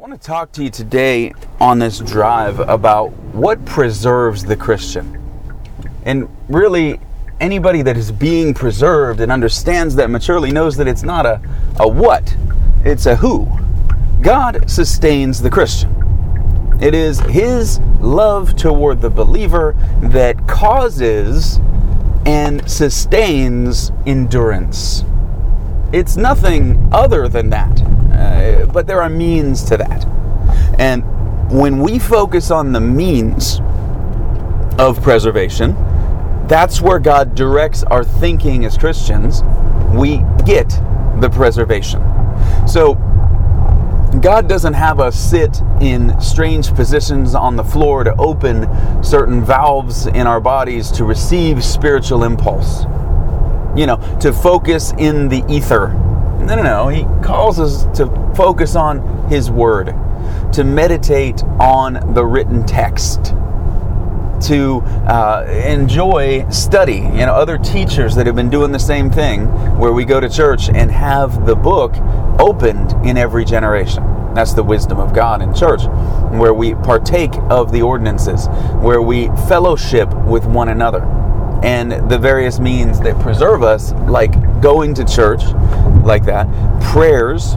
want to talk to you today on this drive about what preserves the Christian. And really, anybody that is being preserved and understands that maturely knows that it's not a what, it's a who. God sustains the Christian. It is His love toward the believer that causes and sustains endurance. It's nothing other than that. But there are means to that. And when we focus on the means of preservation, that's where God directs our thinking as Christians. We get the preservation. So God doesn't have us sit in strange positions on the floor to open certain valves in our bodies to receive spiritual impulse. To focus in the ether. No. He calls us to focus on His Word, to meditate on the written text, to enjoy study. Other teachers that have been doing the same thing, where we go to church and have the book opened in every generation. That's the wisdom of God in church, where we partake of the ordinances, where we fellowship with one another. And the various means that preserve us, like going to church, like that, prayers,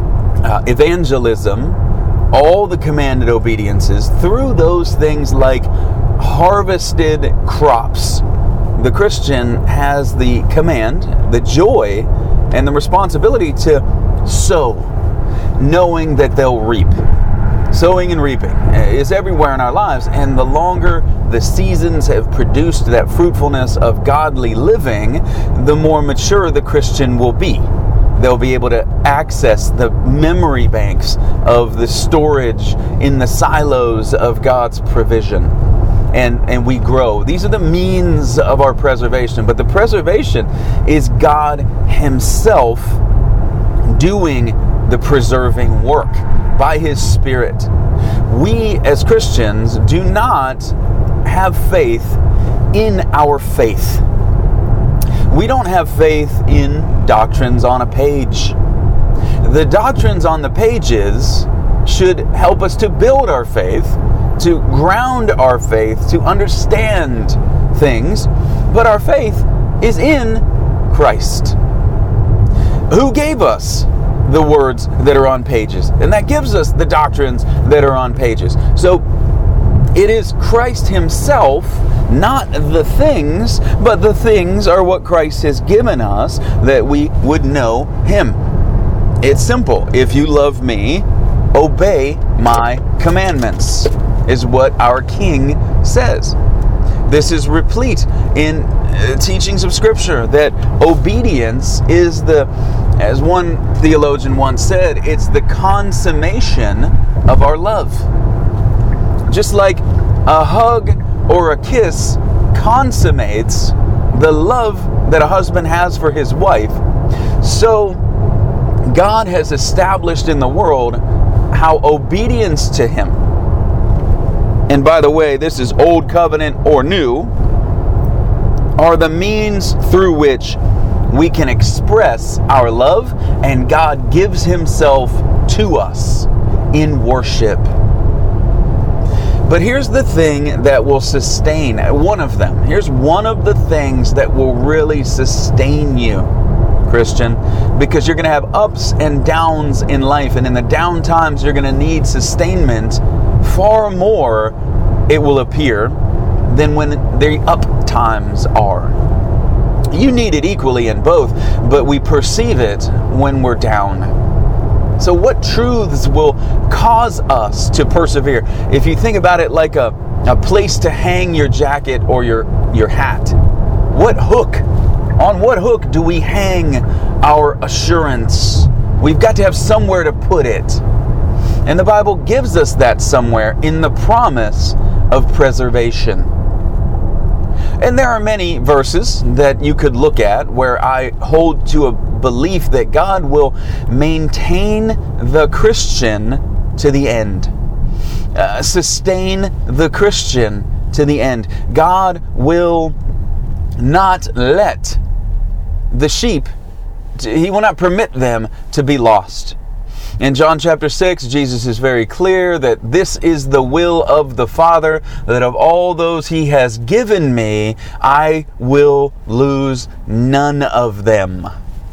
evangelism, all the commanded obediences, through those things like harvested crops. The Christian has the command, the joy, and the responsibility to sow, knowing that they'll reap. Sowing and reaping is everywhere in our lives, and the longer the seasons have produced that fruitfulness of godly living, the more mature the Christian will be. They'll be able to access the memory banks of the storage in the silos of God's provision. And we grow. These are the means of our preservation. But the preservation is God Himself doing the preserving work by His Spirit. We as Christians do not have faith in our faith. We don't have faith in doctrines on a page. The doctrines on the pages should help us to build our faith, to ground our faith, to understand things, but our faith is in Christ, who gave us the words that are on pages, and that gives us the doctrines that are on pages. So it is Christ Himself, not the things, but the things are what Christ has given us that we would know Him. It's simple. If you love me, obey my commandments, is what our King says. This is replete in teachings of Scripture, that obedience is as one theologian once said, it's the consummation of our love. Just like a hug or a kiss consummates the love that a husband has for his wife, so God has established in the world how obedience to Him, and by the way, this is Old Covenant or New, are the means through which we can express our love, and God gives Himself to us in worship. But here's the thing that will sustain, one of them. Here's one of the things that will really sustain you, Christian, because you're going to have ups and downs in life, and in the down times you're going to need sustainment far more, it will appear, than when the up times are. You need it equally in both, but we perceive it when we're down. So what truths will cause us to persevere? If you think about it like a place to hang your jacket or your hat, on what hook do we hang our assurance? We've got to have somewhere to put it. And the Bible gives us that somewhere in the promise of preservation. And there are many verses that you could look at where I hold to a belief that God will maintain the Christian to the end. Sustain the Christian to the end. God will not let the sheep, He will not permit them to be lost. In John chapter 6, Jesus is very clear that this is the will of the Father, that of all those He has given me, I will lose none of them.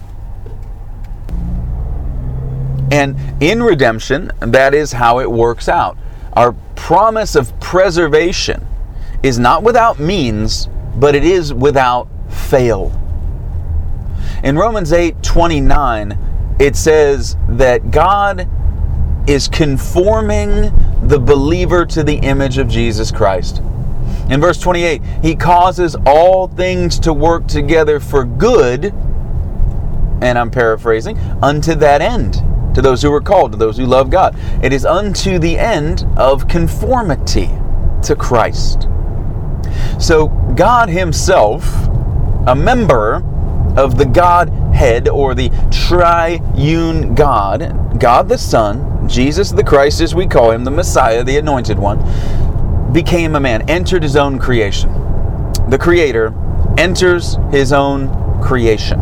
And in redemption, that is how it works out. Our promise of preservation is not without means, but it is without fail. In Romans 8:29, it says that God is conforming the believer to the image of Jesus Christ. In verse 28, He causes all things to work together for good, and I'm paraphrasing, unto that end, to those who are called, to those who love God. It is unto the end of conformity to Christ. So God Himself, a member of the Godhead, or the triune God, God the Son, Jesus the Christ as we call Him, the Messiah, the Anointed One, became a man, entered His own creation. The Creator enters His own creation.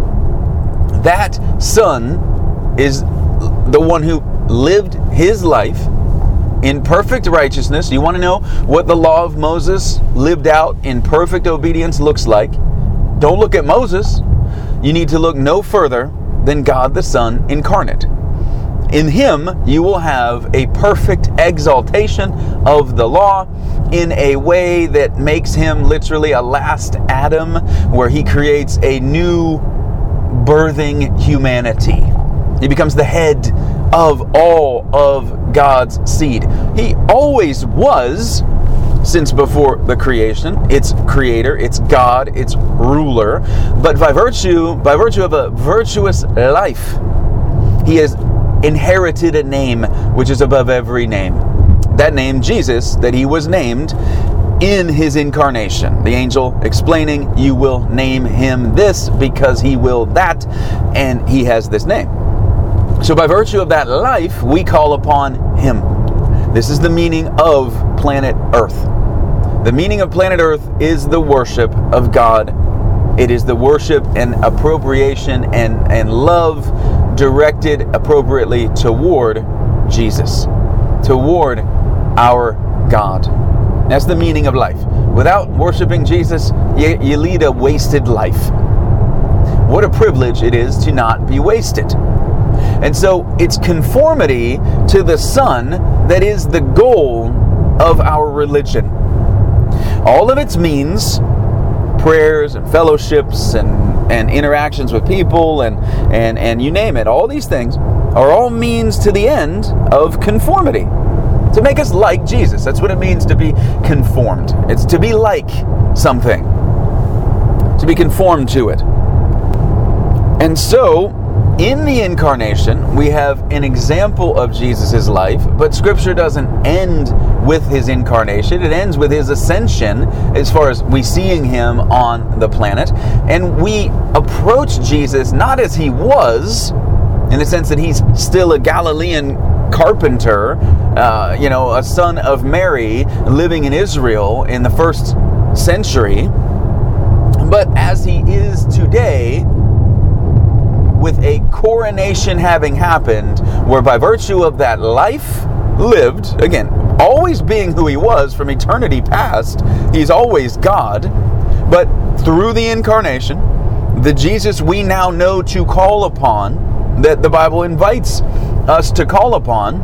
That Son is the one who lived His life in perfect righteousness. You want to know what the law of Moses lived out in perfect obedience looks like? Don't look at Moses. You need to look no further than God the Son incarnate. In Him, you will have a perfect exaltation of the law in a way that makes Him literally a last Adam, where He creates a new birthing humanity. He becomes the head of all of God's seed. He always was, since before the creation, its creator, its God, its ruler. But by virtue of a virtuous life, He has inherited a name which is above every name. That name, Jesus, that He was named in His incarnation. The angel explaining, you will name Him this because He will that, and He has this name. So by virtue of that life, we call upon Him. This is the meaning of planet Earth. The meaning of planet Earth is the worship of God. It is the worship and appropriation and love directed appropriately toward Jesus, toward our God. That's the meaning of life. Without worshiping Jesus, you lead a wasted life. What a privilege it is to not be wasted. And so it's conformity to the Son that is the goal of our religion. All of its means, prayers and fellowships and interactions with people and you name it, all these things are all means to the end of conformity. To make us like Jesus. That's what it means to be conformed. It's to be like something. To be conformed to it. And so, in the incarnation, we have an example of Jesus' life, but Scripture doesn't end with His incarnation. It ends with His ascension, as far as we seeing Him on the planet. And we approach Jesus not as He was, in the sense that He's still a Galilean carpenter, a son of Mary living in Israel in the first century, but as He is today, with a coronation having happened, where by virtue of that life lived, again, always being who He was from eternity past, He's always God, but through the incarnation, the Jesus we now know to call upon, that the Bible invites us to call upon,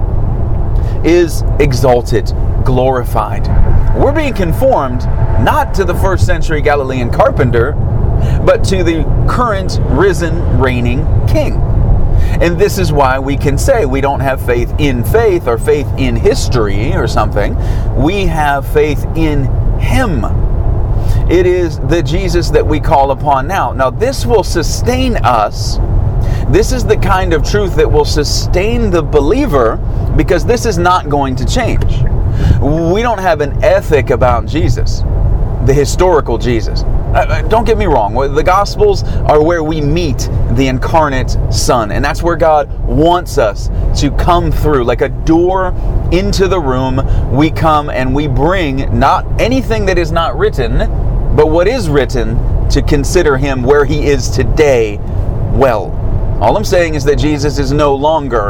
is exalted, glorified. We're being conformed not to the first century Galilean carpenter, but to the current risen, reigning King. And this is why we can say we don't have faith in faith or faith in history or something. We have faith in Him. It is the Jesus that we call upon now. Now, this will sustain us. This is the kind of truth that will sustain the believer, because this is not going to change. We don't have an ethic about Jesus, the historical Jesus. Don't get me wrong. The Gospels are where we meet the incarnate Son. And that's where God wants us to come through. Like a door into the room, we come and we bring not anything that is not written, but what is written, to consider Him where He is today well. All I'm saying is that Jesus is no longer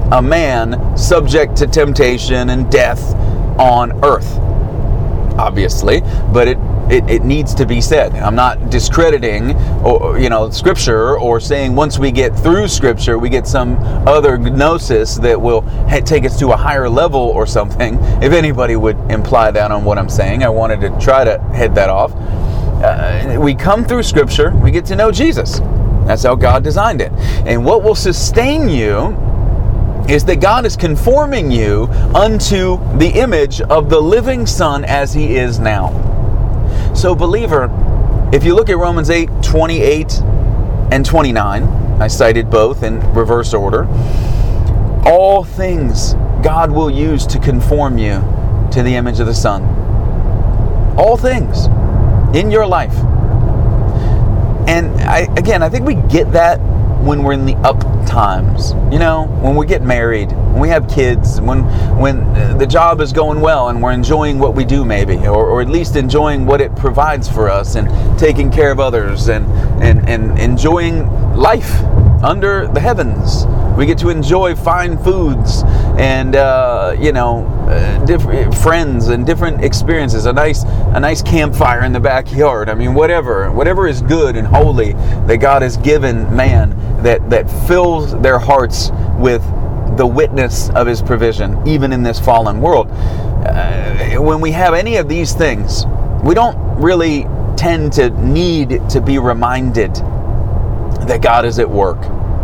a man subject to temptation and death on earth, obviously, but it needs to be said. I'm not discrediting Scripture, or saying once we get through Scripture we get some other gnosis that will take us to a higher level or something. If anybody would imply that on what I'm saying, I wanted to try to head that off. We come through Scripture, we get to know Jesus. That's how God designed it. And what will sustain you is that God is conforming you unto the image of the living Son as He is now. So believer, if you look at Romans 8:28 and 29, I cited both in reverse order, all things God will use to conform you to the image of the Son. All things in your life. And I think we get that when we're in the up times, when we get married, when we have kids, when the job is going well and we're enjoying what we do maybe, or at least enjoying what it provides for us, and taking care of others, and enjoying life under the heavens. We get to enjoy fine foods and different friends and different experiences. A nice campfire in the backyard. I mean, whatever is good and holy that God has given man, that fills their hearts with the witness of His provision, even in this fallen world. When we have any of these things, we don't really tend to need to be reminded that God is at work.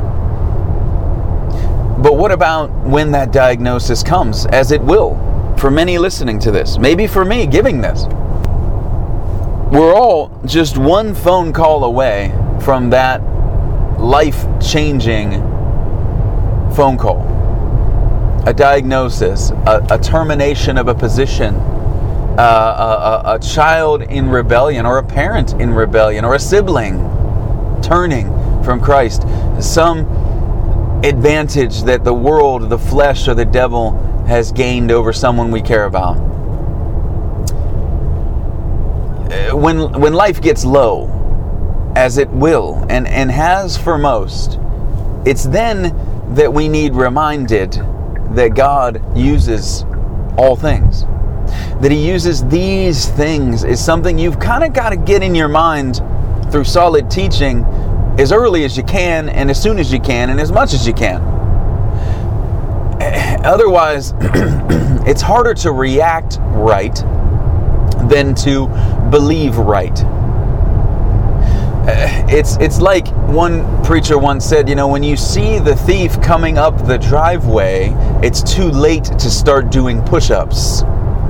But what about when that diagnosis comes, as it will for many listening to this, maybe for me giving this? We're all just one phone call away from that life-changing phone call. A diagnosis, a termination of a position, a child in rebellion, or a parent in rebellion, or a sibling turning from Christ, some advantage that the world, the flesh, or the devil has gained over someone we care about. When life gets low, as it will and has for most, it's then that we need reminded that God uses all things. That He uses these things is something you've kind of got to get in your mind through solid teaching as early as you can, and as soon as you can, and as much as you can. Otherwise, it's harder to react right than to believe right. It's like one preacher once said, when you see the thief coming up the driveway, it's too late to start doing push-ups.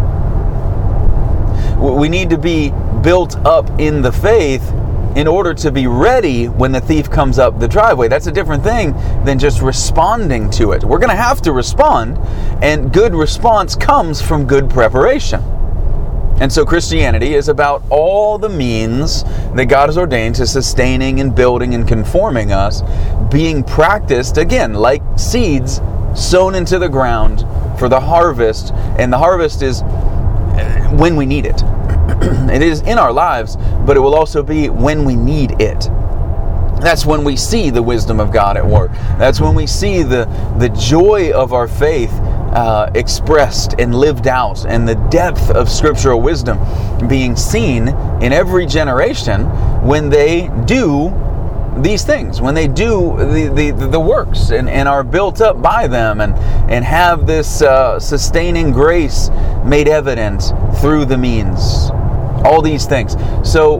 We need to be built up in the faith in order to be ready when the thief comes up the driveway. That's a different thing than just responding to it. We're going to have to respond, and good response comes from good preparation. And so Christianity is about all the means that God has ordained to sustaining and building and conforming us, being practiced, again, like seeds sown into the ground for the harvest. And the harvest is when we need it. It is in our lives, but it will also be when we need it. That's when we see the wisdom of God at work. That's when we see the joy of our faith expressed and lived out, and the depth of scriptural wisdom being seen in every generation when they do these things, when they do the works and are built up by them, and have this sustaining grace made evident through the means. All these things. So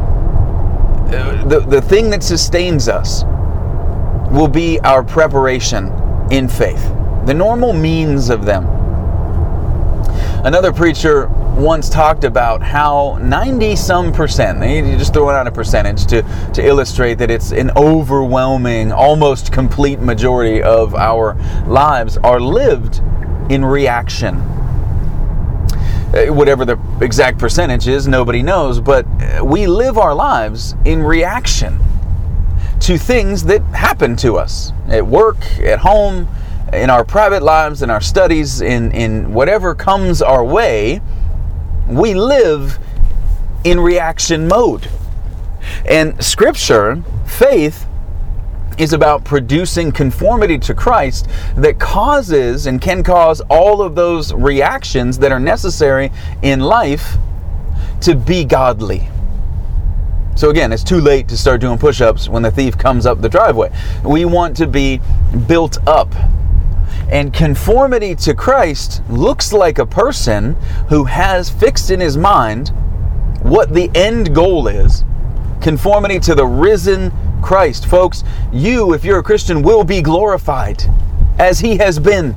the thing that sustains us will be our preparation in faith, the normal means of them. Another preacher once talked about how 90-some%, you just throw out a percentage to illustrate that it's an overwhelming, almost complete majority of our lives are lived in reaction. Whatever the exact percentage is, nobody knows, but we live our lives in reaction to things that happen to us at work, at home, in our private lives, in our studies, in whatever comes our way. We live in reaction mode. And Scripture, faith, is about producing conformity to Christ that causes and can cause all of those reactions that are necessary in life to be godly. So again, it's too late to start doing push-ups when the thief comes up the driveway. We want to be built up. And conformity to Christ looks like a person who has fixed in his mind what the end goal is. Conformity to the risen Christ. Folks, you, if you're a Christian, will be glorified as he has been.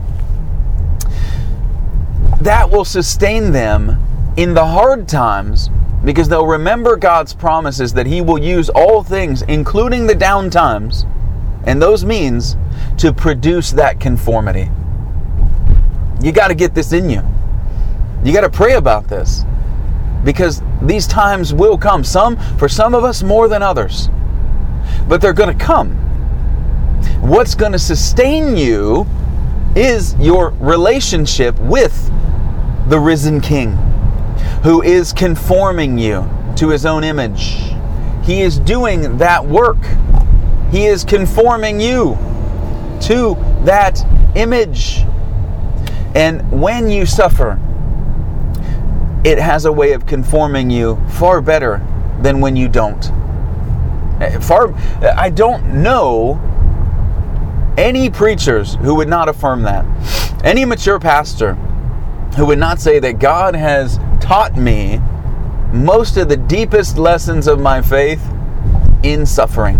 That will sustain them in the hard times, because they'll remember God's promises that he will use all things, including the down times, and those means to produce that conformity. You got to get this in you. You got to pray about this, because these times will come. For some of us more than others, but they're going to come. What's going to sustain you is your relationship with the risen King, who is conforming you to his own image. He is doing that work. He is conforming you to that image. And when you suffer, it has a way of conforming you far better than when you don't. I don't know any preachers who would not affirm that. Any mature pastor who would not say that God has taught me most of the deepest lessons of my faith in suffering.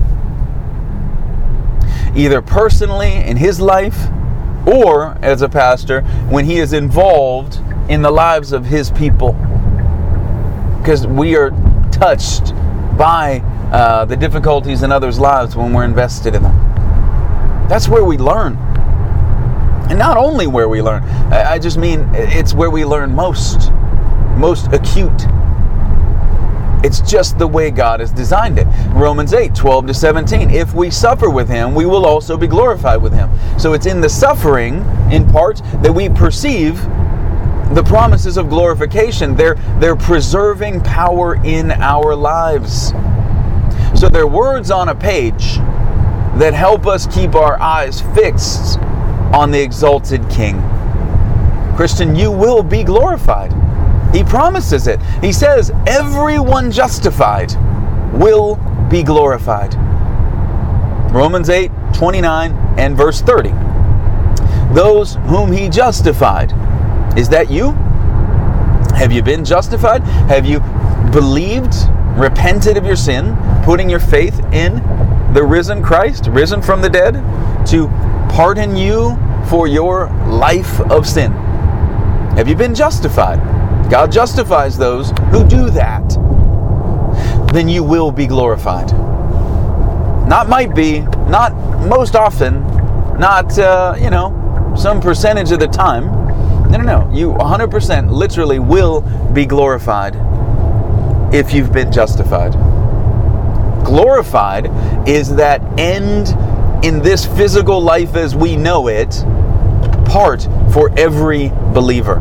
Either personally in his life, or as a pastor when he is involved in the lives of his people. Because we are touched by the difficulties in others' lives when we're invested in them. That's where we learn. And not only where we learn, I just mean it's where we learn most acute. It's just the way God has designed it. Romans 8:12-17. If we suffer with him, we will also be glorified with him. So it's in the suffering, in part, that we perceive the promises of glorification. They're preserving power in our lives. So they're words on a page that help us keep our eyes fixed on the exalted King. Christian, you will be glorified. He promises it. He says, everyone justified will be glorified. Romans 8:29 and verse 30. Those whom he justified. Is that you? Have you been justified? Have you believed, repented of your sin, putting your faith in the risen Christ, risen from the dead, to pardon you for your life of sin? Have you been justified? God justifies those who do that. Then you will be glorified. Not might be, not most often, not, some percentage of the time. No. You 100% literally will be glorified if you've been justified. Glorified is that end in this physical life as we know it, part for every believer.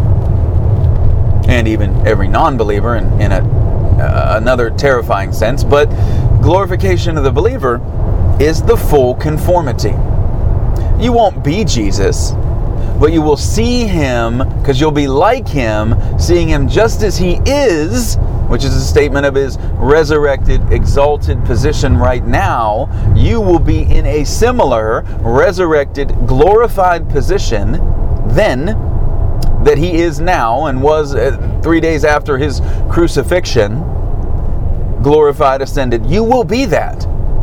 And even every non-believer in another terrifying sense. But glorification of the believer is the full conformity. You won't be Jesus, but you will see him, because you'll be like him, seeing him just as he is, which is a statement of his resurrected, exalted position right now. You will be in a similar resurrected, glorified position then that he is now and was 3 days after his crucifixion, glorified, ascended. You will be that.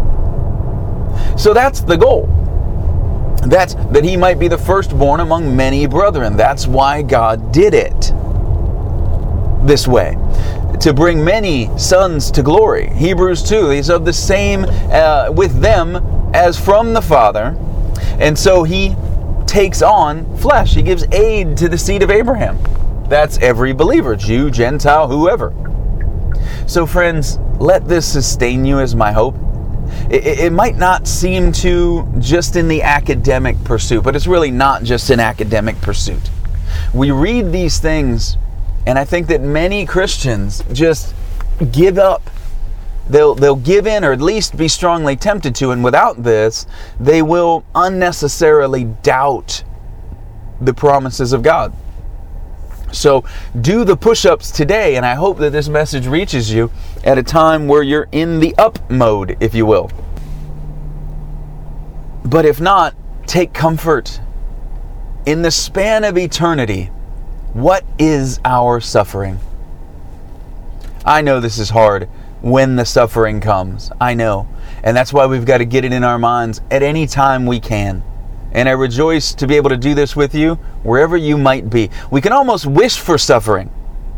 So that's the goal. That's that he might be the firstborn among many brethren. That's why God did it this way, to bring many sons to glory. Hebrews 2, he's of the same with them as from the Father. And so he takes on flesh. He gives aid to the seed of Abraham. That's every believer, Jew, Gentile, whoever. So friends, let this sustain you is my hope. It might not seem to just in the academic pursuit, but it's really not just an academic pursuit. We read these things, and I think that many Christians just give up. they'll give in, or at least be strongly tempted to. And without this, they will unnecessarily doubt the promises of God. So do the push-ups today, and I hope that this message reaches you at a time where you're in the up mode, if you will. But if not, take comfort. In the span of eternity, what is our suffering? I know this is hard when the suffering comes. I know. And that's why we've got to get it in our minds at any time we can. And I rejoice to be able to do this with you wherever you might be. We can almost wish for suffering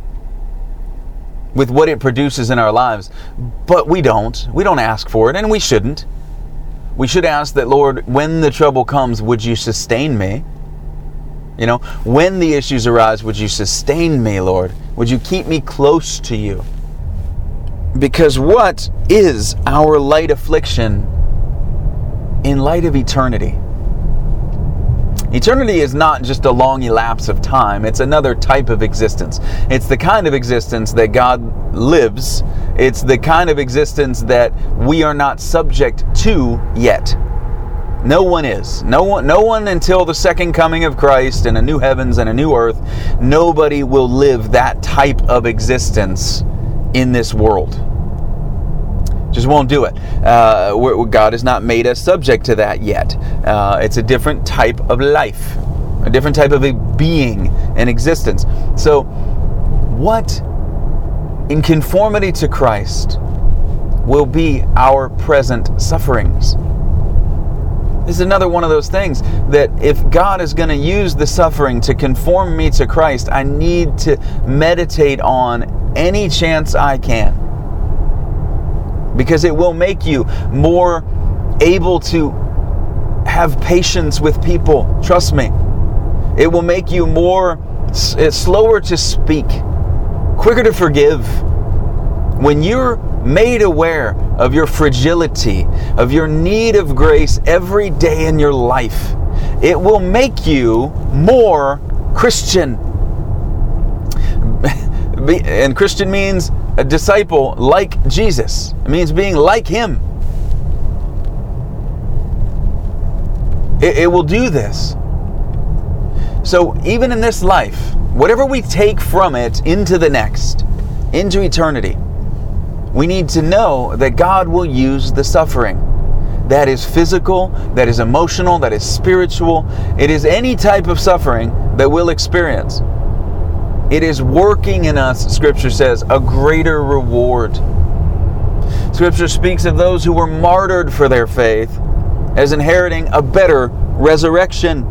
with what it produces in our lives, but we don't. We don't ask for it, and we shouldn't. We should ask that, Lord, when the trouble comes, would you sustain me? You know, when the issues arise, would you sustain me, Lord? Would you keep me close to you? Because what is our light affliction in light of eternity? Eternity is not just a long elapse of time. It's another type of existence. It's the kind of existence that God lives. It's the kind of existence that we are not subject to yet. No one is. No one until the second coming of Christ and a new heavens and a new earth. Nobody will live that type of existence in this world. Just won't do it. God has not made us subject to that yet. It's a different type of life, a different type of a being and existence. So, what in conformity to Christ will be our present sufferings? This is another one of those things that if God is going to use the suffering to conform me to Christ, I need to meditate on any chance I can. Because it will make you more able to have patience with people. Trust me. It will make you slower to speak, quicker to forgive. When you're made aware of your fragility, of your need of grace every day in your life, it will make you more Christian. And Christian means a disciple like Jesus. It means being like Him. It will do this. So even in this life, whatever we take from it into the next, into eternity, we need to know that God will use the suffering. That is physical, that is emotional, that is spiritual. It is any type of suffering that we'll experience. It is working in us, Scripture says, a greater reward. Scripture speaks of those who were martyred for their faith as inheriting a better resurrection.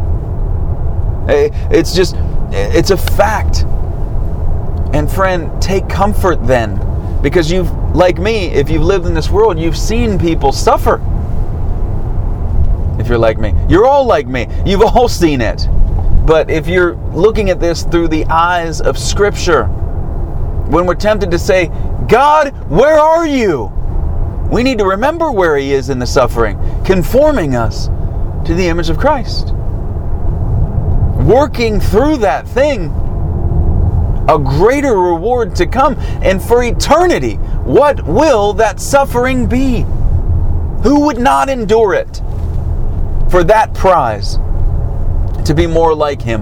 It's a fact. And friend, take comfort then. Because you've, like me, if you've lived in this world, you've seen people suffer. If you're like me. You're all like me. You've all seen it. But if you're looking at this through the eyes of Scripture, when we're tempted to say, God, where are you? We need to remember where He is in the suffering, conforming us to the image of Christ. Working through that thing, a greater reward to come. And for eternity, what will that suffering be? Who would not endure it for that prize? To be more like Him.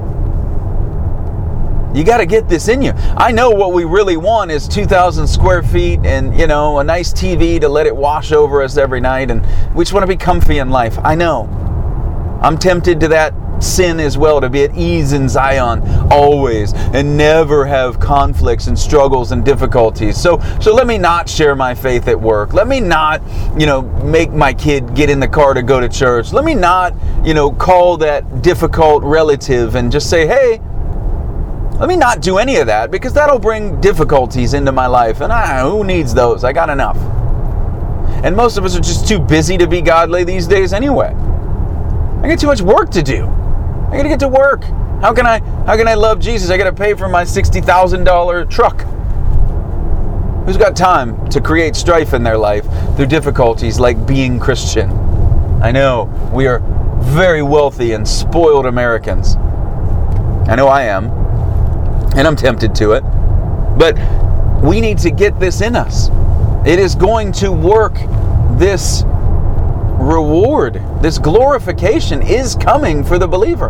You got to get this in you. I know what we really want is 2,000 square feet and, a nice TV to let it wash over us every night, and we just want to be comfy in life. I know. I'm tempted to that sin as well, to be at ease in Zion always and never have conflicts and struggles and difficulties. So let me not share my faith at work. Let me not, make my kid get in the car to go to church. Let me not, call that difficult relative and just say, hey, let me not do any of that, because that'll bring difficulties into my life. And who needs those? I got enough. And most of us are just too busy to be godly these days anyway. I got too much work to do. I got to get to work. How can I love Jesus? I got to pay for my $60,000 truck. Who's got time to create strife in their life through difficulties like being Christian? I know we are very wealthy and spoiled Americans. I know I am. And I'm tempted to it. But we need to get this in us. It is going to work. This reward, this glorification is coming for the believer.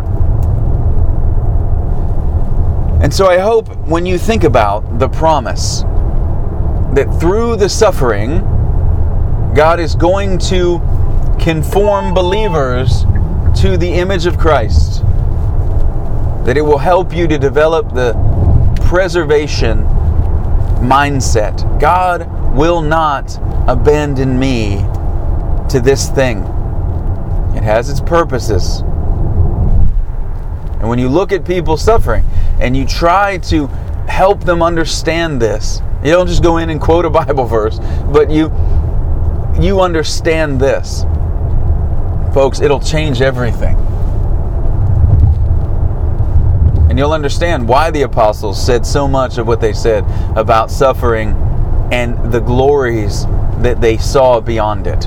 And so I hope when you think about the promise that through the suffering, God is going to conform believers to the image of Christ, that it will help you to develop the preservation mindset. God will not abandon me to this thing. It has its purposes. And when you look at people suffering and you try to help them understand this, you don't just go in and quote a Bible verse, but you understand this. Folks, it'll change everything. And you'll understand why the apostles said so much of what they said about suffering and the glories that they saw beyond it.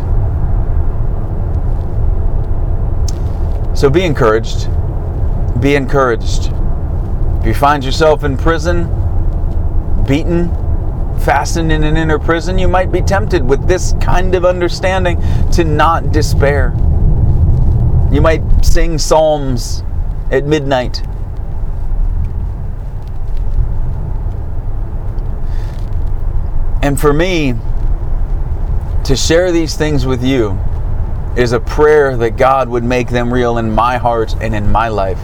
So be encouraged. Be encouraged. If you find yourself in prison, beaten, fastened in an inner prison, you might be tempted with this kind of understanding to not despair. You might sing psalms at midnight. And for me, to share these things with you is a prayer that God would make them real in my heart and in my life.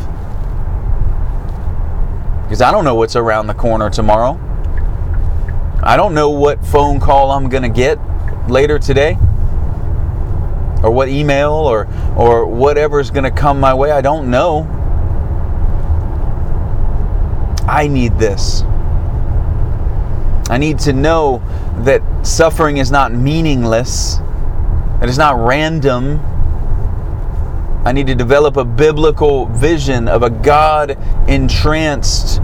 Because I don't know what's around the corner tomorrow. I don't know what phone call I'm going to get later today, or what email or whatever's going to come my way. I don't know. I need this. I need to know that suffering is not meaningless, that it's not random. I need to develop a biblical vision of a God-entranced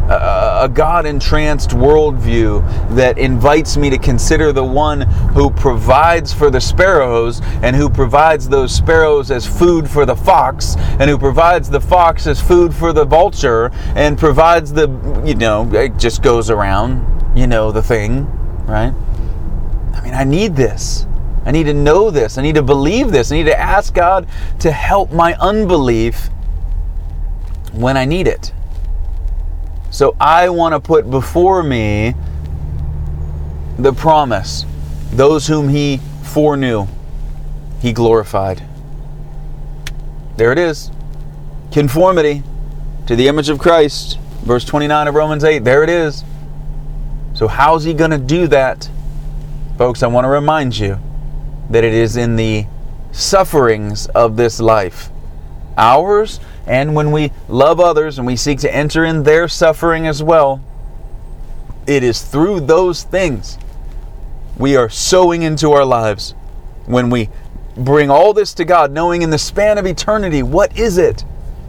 worldview that invites me to consider the one who provides for the sparrows, and who provides those sparrows as food for the fox, and who provides the fox as food for the vulture, and provides it just goes around, the thing, right? I mean, I need this. I need to know this. I need to believe this. I need to ask God to help my unbelief when I need it. So I want to put before me the promise. Those whom He foreknew, He glorified. There it is. Conformity to the image of Christ. Verse 29 of Romans 8. There it is. So how's He going to do that? Folks, I want to remind you that it is in the sufferings of this life, ours, and when we love others and we seek to enter in their suffering as well, it is through those things we are sowing into our lives. When we bring all this to God, knowing in the span of eternity, what is it?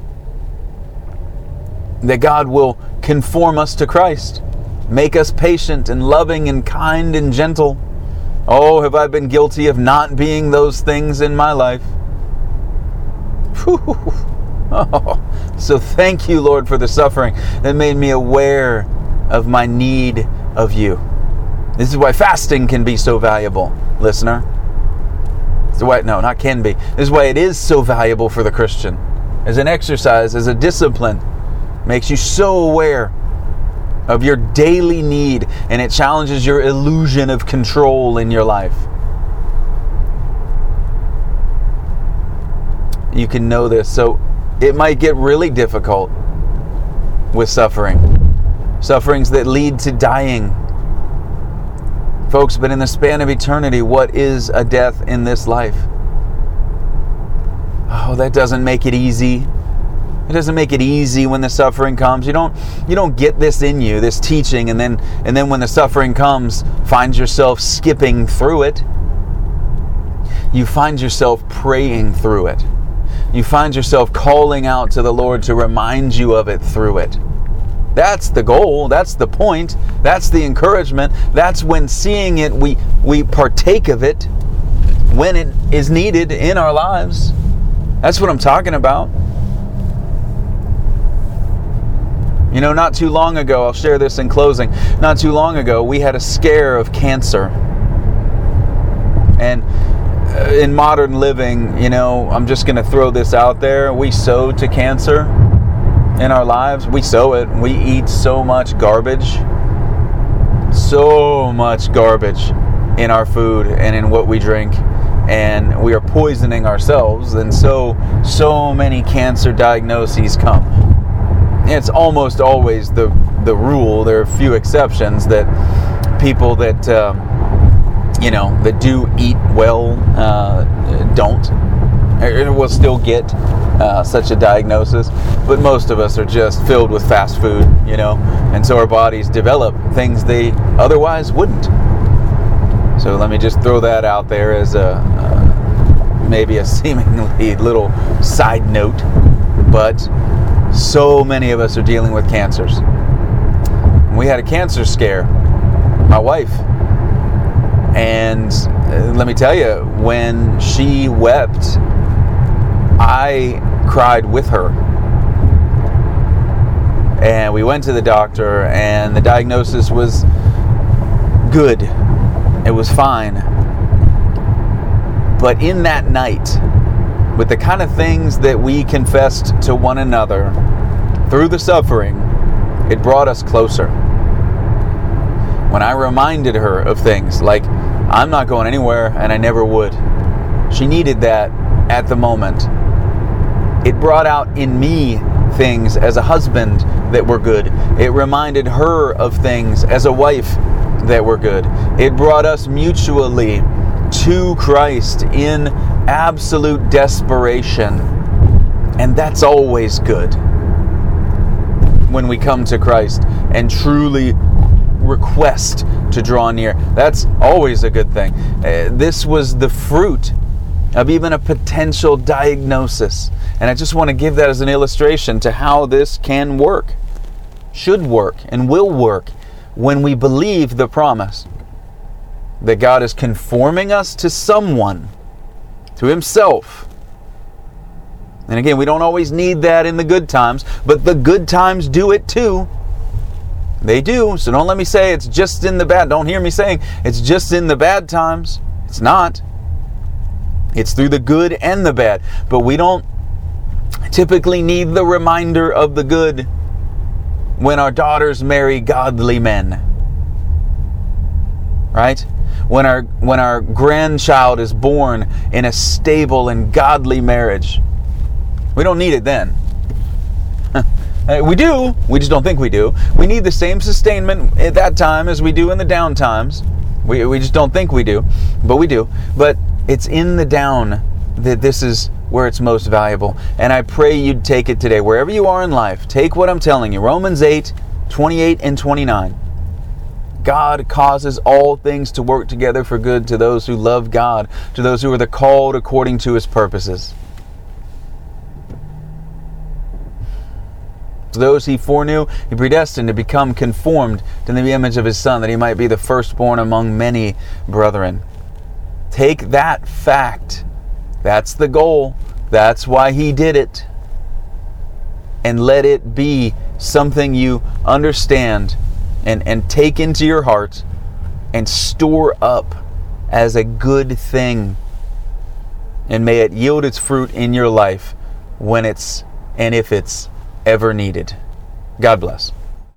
That God will conform us to Christ, make us patient and loving and kind and gentle. Oh, have I been guilty of not being those things in my life? Oh, so thank you, Lord, for the suffering that made me aware of my need of you. This is why fasting can be so valuable, listener. This is why it is so valuable for the Christian. As an exercise, as a discipline, makes you so aware of your daily need, and it challenges your illusion of control in your life. You can know this. So it might get really difficult with sufferings that lead to dying. Folks, but in the span of eternity, what is a death in this life? Oh, that doesn't make it easy. It doesn't make it easy when the suffering comes. You don't get this in you, this teaching, and then when the suffering comes, find yourself skipping through it. You find yourself praying through it. You find yourself calling out to the Lord to remind you of it through it. That's the goal. That's the point. That's the encouragement. That's when seeing it, we partake of it when it is needed in our lives. That's what I'm talking about. Not too long ago, I'll share this in closing. Not too long ago, we had a scare of cancer And in modern living, I'm just going to throw this out there. We sow to cancer in our lives. We sow it. We eat so much garbage. So much garbage in our food and in what we drink. And we are poisoning ourselves. And so many cancer diagnoses come. It's almost always the rule. There are a few exceptions that people that that do eat well don't, or will still get such a diagnosis. But most of us are just filled with fast food, and so our bodies develop things they otherwise wouldn't. So let me just throw that out there as maybe a seemingly little side note, but so many of us are dealing with cancers. We had a cancer scare, my wife. And let me tell you, when she wept, I cried with her. And we went to the doctor, and the diagnosis was good. It was fine. But in that night, with the kind of things that we confessed to one another through the suffering, it brought us closer. When I reminded her of things like, I'm not going anywhere and I never would. She needed that at the moment. It brought out in me things as a husband that were good. It reminded her of things as a wife that were good. It brought us mutually to Christ in absolute desperation. And that's always good when we come to Christ and truly request to draw near. That's always a good thing. This was the fruit of even a potential diagnosis. And I just want to give that as an illustration to how this can work, should work, and will work when we believe the promise that God is conforming us to someone, to Himself. And again, we don't always need that in the good times, but the good times do it too. They do, so don't let me say it's just in the bad. Don't hear me saying it's just in the bad times. It's not. It's through the good and the bad. But we don't typically need the reminder of the good when our daughters marry godly men. Right? When our grandchild is born in a stable and godly marriage. We don't need it then. We do, we just don't think we do. We need the same sustainment at that time as we do in the down times. We just don't think we do, but we do. But it's in the down that this is where it's most valuable. And I pray you'd take it today. Wherever you are in life, take what I'm telling you. Romans 8:28 and 29. God causes all things to work together for good to those who love God, to those who are the called according to His purposes. To those He foreknew, He predestined to become conformed to the image of His Son, that He might be the firstborn among many brethren. Take that fact. That's the goal. That's why He did it. And let it be something you understand and take into your heart and store up as a good thing. And may it yield its fruit in your life when it's and if it's ever needed. God bless.